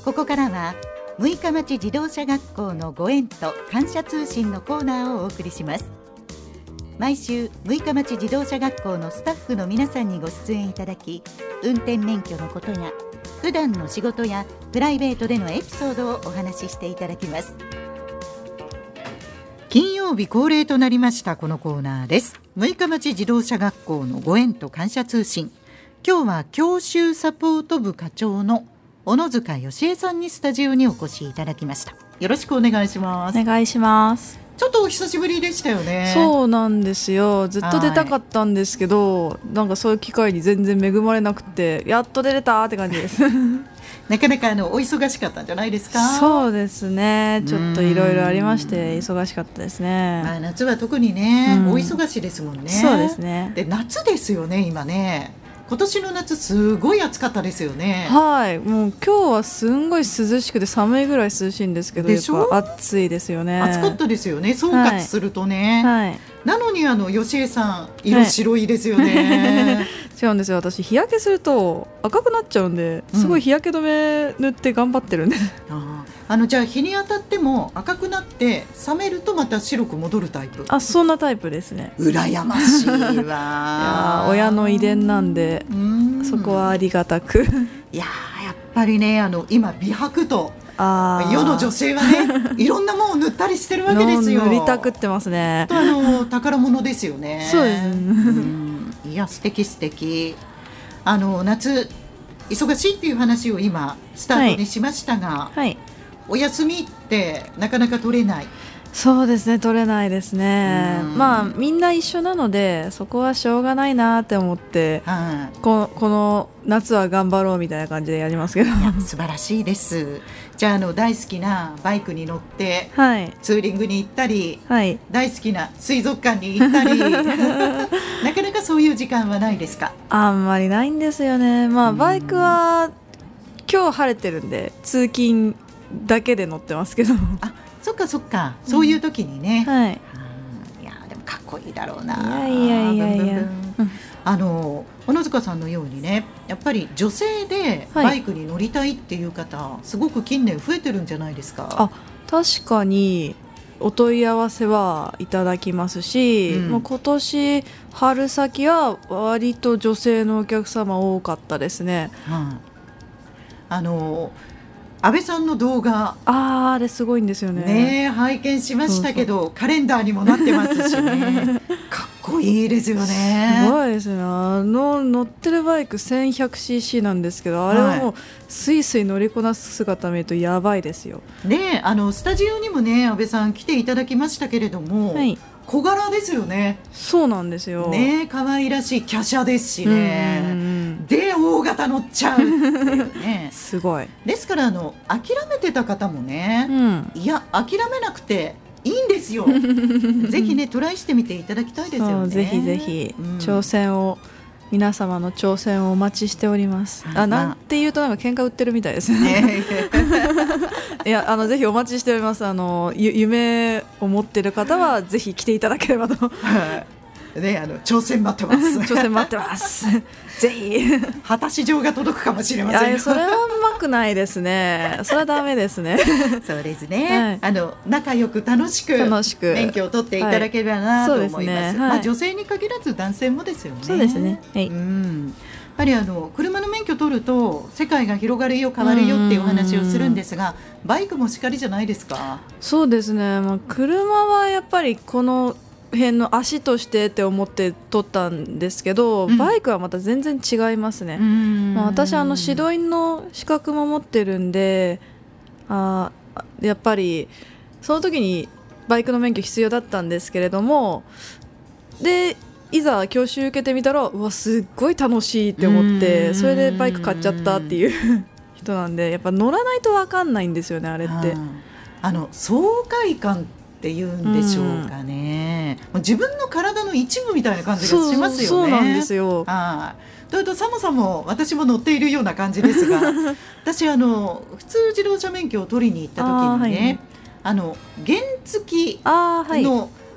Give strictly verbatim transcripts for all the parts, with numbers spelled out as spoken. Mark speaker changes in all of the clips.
Speaker 1: ここからは六日町自動車学校のご縁と感謝通信のコーナーをお送りします。毎週六日町自動車学校のスタッフの皆さんにご出演いただき、運転免許のことや普段の仕事やプライベートでのエピソードをお話ししていただきます。金曜日恒例となりましたこのコーナーです。六日町自動車学校のご縁と感謝通信。今日は教習サポート部課長の小野塚義恵さんにスタジオにお越しいただきました。よろしくお願いします。
Speaker 2: お願いします。
Speaker 1: ちょっとお久しぶりでしたよね。
Speaker 2: そうなんですよ。ずっと出たかったんですけど、なんかそういう機会に全然恵まれなくて、やっと出れたって感じです
Speaker 1: なかなかあのお忙しかったんじゃないですか。
Speaker 2: そうですね、ちょっといろいろありまして忙しかったですね。
Speaker 1: まあ、夏は特にね、お忙しいですもんね。
Speaker 2: そうですね。
Speaker 1: で夏ですよね今ね。今年の夏すごい暑かったですよね。
Speaker 2: はい、もう今日はすんごい涼しくて寒いぐらい涼しいんですけど、
Speaker 1: でしょ？
Speaker 2: やっぱ暑いですよね。
Speaker 1: 暑かったですよね、総括するとね、
Speaker 2: はいはい、
Speaker 1: なのにあの吉江さん色白いですよね、はい、
Speaker 2: 違うんですよ。私日焼けすると赤くなっちゃうんで、すごい日焼け止め塗って頑張ってるんで、うん、
Speaker 1: ああのじゃあ日に当たっても赤くなって冷めるとまた白く戻るタイプ。
Speaker 2: あ、そんなタイプですね。
Speaker 1: 羨ましいわい
Speaker 2: や親の遺伝なんで、うんそこはありがたく
Speaker 1: いややっぱりね、あの今美白と
Speaker 2: あ
Speaker 1: 世の女性はねいろんなものを塗ったりしてるわけですよ。
Speaker 2: 塗りたくってますね。
Speaker 1: あの宝物ですよね。
Speaker 2: そうです、ね、
Speaker 1: うんいや素敵素敵。あの夏忙しいっていう話を今スタートにしましたが、はいはい、お休みってなかなか取れない。
Speaker 2: そうですね、取れないですね。まあみんな一緒なのでそこはしょうがないなって思って、はい、こ, この夏は頑張ろうみたいな感じでやりますけど。
Speaker 1: いや素晴らしいです。じゃあ、 あの大好きなバイクに乗って、はい、ツーリングに行ったり、はい、大好きな水族館に行ったりなかなかそういう時間はないですか。
Speaker 2: あんまりないんですよね。まあバイクは今日晴れてるんで通勤だけで乗ってますけど。
Speaker 1: あ、そっかそっか、そういう時にね、うん、はい、いやでもかっこいいだろうな。
Speaker 2: いやいやいやいや、
Speaker 1: あの小野塚さんのようにね、やっぱり女性でバイクに乗りたいっていう方、はい、すごく近年増えてるんじゃないですか。
Speaker 2: あ、確かにお問い合わせはいただきますし、うん、もう今年春先は割と女性のお客様多かったですね、うん、
Speaker 1: あの安倍さんの動画、
Speaker 2: あ, あれすごいんですよ ね,
Speaker 1: ね拝見しましたけど、そうそう、カレンダーにもなってますしねかっこいいですよね。
Speaker 2: すごいですね。あの乗ってるバイク せんひゃくシーシー なんですけど、あれはもうスイスイ乗りこなす姿見るとやばいですよ、
Speaker 1: ね、あのスタジオにもね安倍さん来ていただきましたけれども、はい、小柄ですよね。
Speaker 2: そうなんですよ
Speaker 1: ね、可愛らしい華奢ですしね、うんうんうん、で大型乗っちゃうっていうね
Speaker 2: すごい
Speaker 1: ですから、あの諦めてた方もね、うん、いや諦めなくていいんですよぜひねトライしてみていただきたいですよね。
Speaker 2: ぜひぜひ、うん、挑戦を皆様の挑戦をお待ちしております。あ、なんて言うとなんか喧嘩売ってるみたいですねいや、あのぜひお待ちしております。あの夢を持っている方はぜひ来ていただければと
Speaker 1: ね、あの挑戦待ってます
Speaker 2: 挑戦待ってますぜひ
Speaker 1: 果たし状が届くかもしれません。
Speaker 2: いや、それはうまくないですね。それはダメですね
Speaker 1: そうですね、はい、あの仲良く楽しく
Speaker 2: 楽しく
Speaker 1: 免許を取っていただければなと思います、はい、ね、はい、まあ、女性に限らず男性もですよね。
Speaker 2: そうですね、はい、
Speaker 1: うん、やっぱりあの車の免許取ると世界が広がるよ変わるよっていうお話をするんですが、バイクもしかりじゃないですか。そうですね、
Speaker 2: まあ、車はやっぱりこの辺の足としてって思って取ったんですけど、うん、バイクはまた全然違いますね。まあ、私あの指導員の資格も持ってるんで、あやっぱりその時にバイクの免許必要だったんですけれども、でいざ教習受けてみたら、うわすっごい楽しいって思って、それでバイク買っちゃったっていう人なんで、やっぱ乗らないと分かんないんですよね、あれって。
Speaker 1: あの爽快感っていうんでしょうかね、うん、自分の体の一部みたいな感じがしますよね。
Speaker 2: そうなんですよ。
Speaker 1: あというとさもさも私も乗っているような感じですが私あの普通自動車免許を取りに行った時にね、あ、はい、あの原付の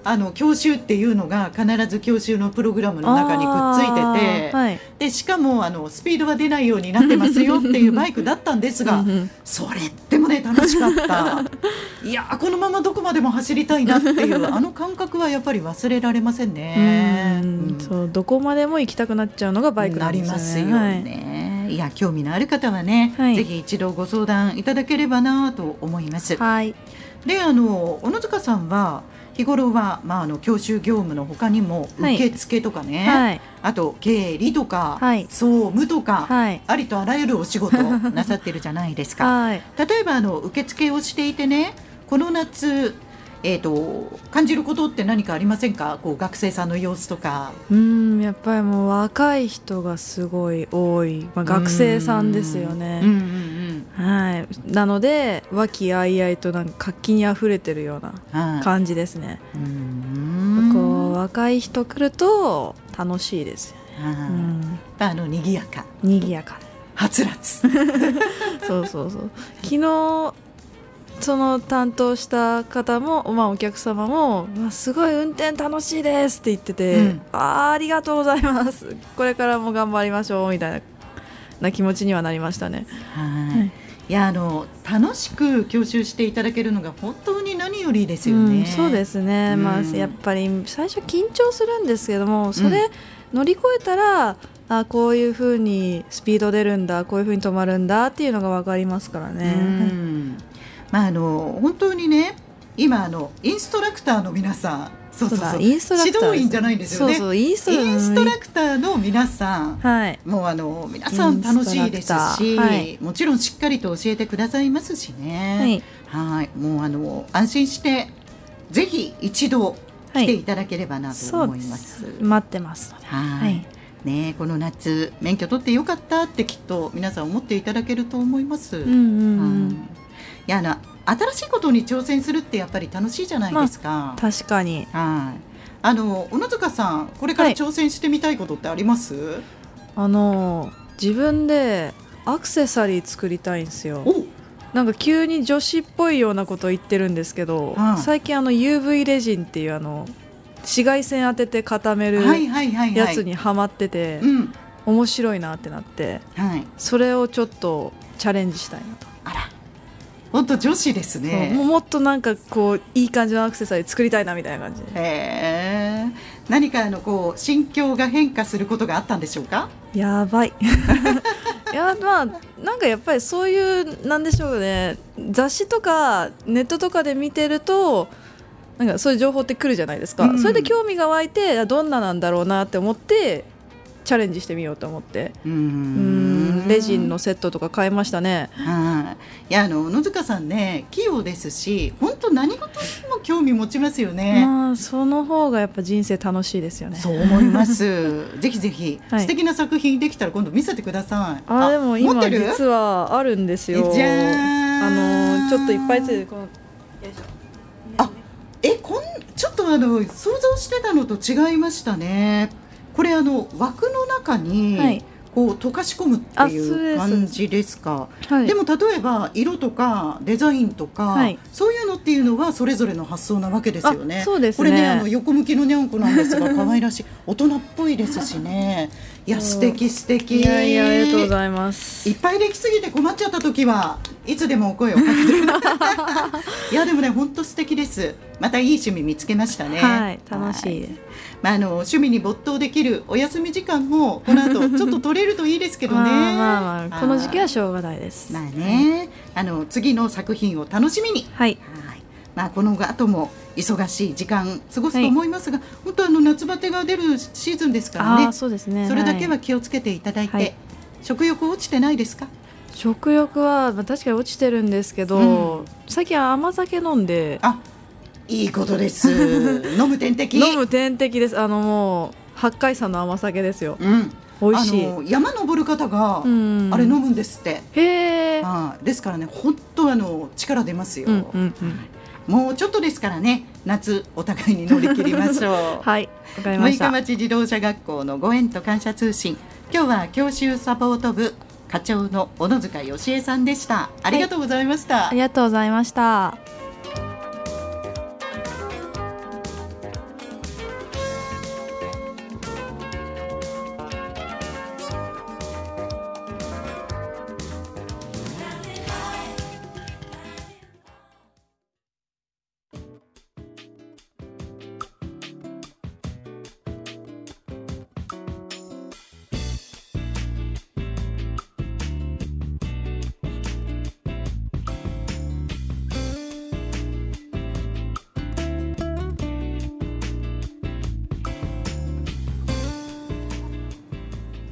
Speaker 1: あの教習っていうのが必ず教習のプログラムの中にくっついてて、はい、でしかもあのスピードは出ないようになってますよっていうバイクだったんですがそれでもね楽しかったいやこのままどこまでも走りたいなっていうあの感覚はやっぱり忘れられませんね。うん、
Speaker 2: うん、そうどこまでも行きたくなっちゃうのがバイクなんですよね。なりますよね、
Speaker 1: はい、いや興味のある方はね、はい、ぜひ一度ご相談いただければなと思います。
Speaker 2: はい、
Speaker 1: であの小野塚さんは日頃は、まあ、あの教習業務の他にも受付とかね、はい、あと経理とか、はい、総務とか、はい、ありとあらゆるお仕事をなさってるじゃないですか、はい、例えばあの受付をしていてねこの夏、えーと、感じることって何かありませんか？こう学生さんの様子とか。
Speaker 2: うーんやっぱりもう若い人がすごい多い、まあ、学生さんですよね。うんうんうん、はい、なので和気あいあいとなんか活気にあふれてるような感じですね。うーんこう若い人来ると楽しいですよね。うん、
Speaker 1: あの賑やか
Speaker 2: 賑やか
Speaker 1: はつらつ
Speaker 2: そうそうそう昨日その担当した方も、まあ、お客様もすごい運転楽しいですって言ってて、うん、あ, ありがとうございますこれからも頑張りましょうみたい な, な気持ちにはなりましたね。
Speaker 1: はい、はい、いやあの楽しく教習していただけるのが本当に何よりですよね。
Speaker 2: うん、そうですね、うんまあ、やっぱり最初緊張するんですけどもそれ乗り越えたら、うんあこういう風にスピード出るんだこういう風に止まるんだっていうのが分かりますからね。うん
Speaker 1: まあ、あの本当にね今あのインストラクターの皆さんそうそうそう
Speaker 2: インストラクター
Speaker 1: 指導員じゃないんですよね。そうそうインストラ、インストラクターの皆さん、はい、もうあの皆さん楽しいですし、はい、もちろんしっかりと教えてくださいますしね。はい、はいもうあの安心してぜひ一度来ていただければなと思います。
Speaker 2: はい、待ってます。
Speaker 1: はい、はいね、この夏免許取ってよかったってきっと皆さん思っていただけると思います。うんうんうんいやあの新しいことに挑戦するってやっぱり楽しいじゃないですか。ま
Speaker 2: あ、確かに。
Speaker 1: はいあの小野塚さんこれから挑戦してみたいことってあります？はい、
Speaker 2: あの自分でアクセサリー作りたいんですよ。なんか急に女子っぽいようなことを言ってるんですけど、はい、最近あの ユーブイ レジンっていうあの紫外線当てて固めるやつにハマってて、うん、面白いなってなって、はい、それをちょっとチャレンジしたいなと。
Speaker 1: あら本当女子ですね。
Speaker 2: も, もっとなんかこういい感じのアクセサリー作りたいなみたいな感じで。
Speaker 1: へー何かあのこう心境が変化することがあったんでしょうか？
Speaker 2: やばいいやまあなんかやっぱりそういうなんでしょうね雑誌とかネットとかで見てるとなんかそういう情報って来るじゃないですか、うん、それで興味が湧いてどんななんだろうなって思ってチャレンジしてみようと思ってうーんレジンのセットとか買いましたね。
Speaker 1: いやあの野塚さんね器用ですし本当何事にも興味持ちますよね。
Speaker 2: まあその方がやっぱ人生楽しいですよね。
Speaker 1: そう思いますぜひぜひ、はい、素敵な作品できたら今度見せてください。
Speaker 2: ああでも今実はあるんですよ。じゃーんあのちょっといっぱいついてるこのよいしょ
Speaker 1: あえこんちょっとあの想像してたのと違いましたね。これあの枠の中に、はいこう溶かし込むっていう感じですか？はい、でも例えば色とかデザインとか、はい、そういうのっていうのはそれぞれの発想なわけですよね。
Speaker 2: そうですね。
Speaker 1: これねあの横向きのにゃんこなんですが可愛らしい大人っぽいですしねいや素敵素敵。
Speaker 2: いやいやありがとうございます。
Speaker 1: いっぱいできすぎて困っちゃった時はいつでもお声をかけていやでもね本当素敵です。またいい趣味見つけましたね。
Speaker 2: はい楽しいです。
Speaker 1: まあ、あの趣味に没頭できるお休み時間もこの後ちょっと取れるといいですけどねまあ
Speaker 2: まあまあこの時期はしょうがないです。
Speaker 1: まあね、あの次の作品を楽しみに、はいはいまあ、この後も忙しい時間過ごすと思いますが、はい、本当あの夏バテが出るシーズンですからね。
Speaker 2: あそうですね。
Speaker 1: それだけは気をつけていただいて、はい、食欲落ちてないですか？
Speaker 2: 食欲は確かに落ちてるんですけど、うん、最近甘酒飲んで
Speaker 1: あいいことです飲む点滴
Speaker 2: 飲む点滴です。あのもう八海山の甘酒ですよ、うん、美味しい。
Speaker 1: あの山登る方があれ飲むんですって。へーですからね本当あの力出ますよ、うんうんうん、もうちょっとですからね夏お互いに乗り切りましょう
Speaker 2: はいわかりました。
Speaker 1: 六日町自動車学校のご縁と感謝通信今日は教習サポート部課長の小野塚芳恵さんでした。ありがとうございました。
Speaker 2: はい、ありがとうございました。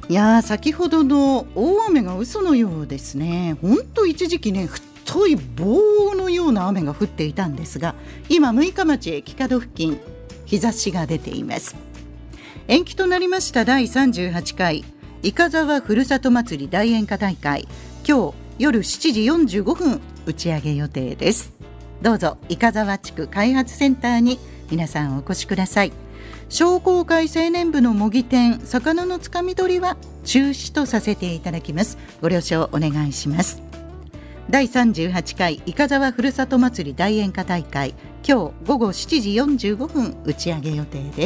Speaker 1: いや先ほどの大雨が嘘のようですね。ほんと一時期ね太い棒のような雨が降っていたんですが、今六日町駅角付近日差しが出ています。延期となりましただいさんじゅうはちかいいかざわふるさと祭り大演歌大会、今日夜しちじよんじゅうごふん打ち上げ予定です。どうぞいかざわ地区開発センターに皆さんお越しください。商工会青年部の模擬店魚のつかみ取りは中止とさせていただきます。ご了承お願いします。だいさんじゅうはちかいいかざわふるさと祭り大演歌大会、今日ごごしちじよんじゅうごふん打ち上げ予定です。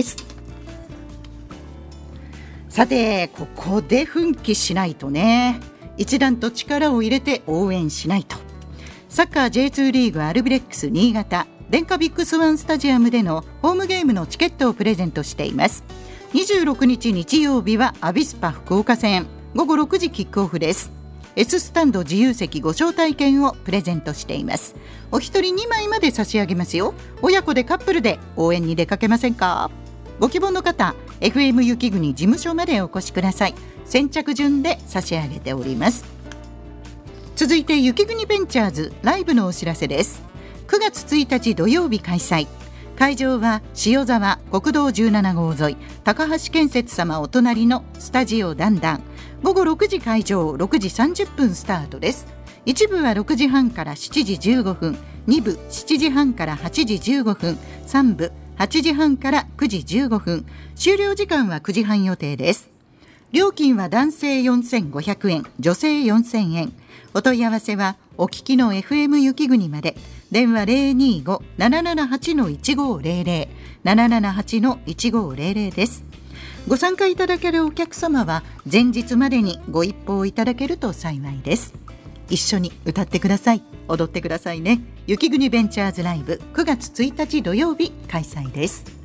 Speaker 1: さてここで奮起しないとね、一段と力を入れて応援しないと。サッカー ジェイツー リーグアルビレックス新潟電化ビッグスワンスタジアムでのホームゲームのチケットをプレゼントしています。にじゅうろくにち日曜日はアビスパ福岡戦、ごごろくじキックオフです。 S スタンド自由席ご招待券をプレゼントしています。お一人にまいまで差し上げますよ。親子でカップルで応援に出かけませんか。ご希望の方 エフエム 雪国事務所までお越しください。先着順で差し上げております。続いて雪国ベンチャーズライブのお知らせです。くがつついたち土曜日開催。会場は塩沢国道じゅうななごう沿い高橋建設様お隣のスタジオダンダン、ごごろくじ会場、ろくじさんじゅっぷんスタートです。一部はろくじはんからしちじじゅうごふん、に部しちじはんからはちじじゅうごふん、さん部はちじはんからくじじゅうごふん、終了時間はくじはん予定です。料金は男性よんせんごひゃくえん、女性よんせんえん。お問い合わせはお聞きの エフエム 雪国まで。電話 ゼロにーご ななななはち いちごゼロゼロ ななななはち いちごゼロゼロです。ご参加いただけるお客様は前日までにご一報いただけると幸いです。一緒に歌ってください、踊ってくださいね。雪国ベンチャーズライブくがつついたち土曜日開催です。